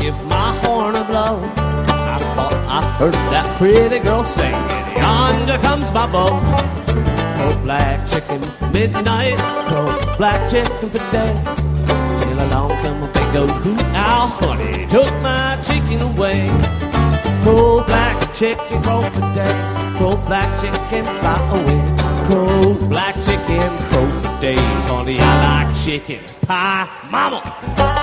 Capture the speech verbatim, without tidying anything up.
if my horn will blow. I thought I heard that pretty girl sing, yonder comes my beau. Crow black chicken for midnight, crow black chicken for days, till along come a big old hoot owl, honey, took my chicken away. Crow black chicken, crow for days, crow black chicken, fly away. Crow black chicken, crow for days, honey, I like chicken pie, mama.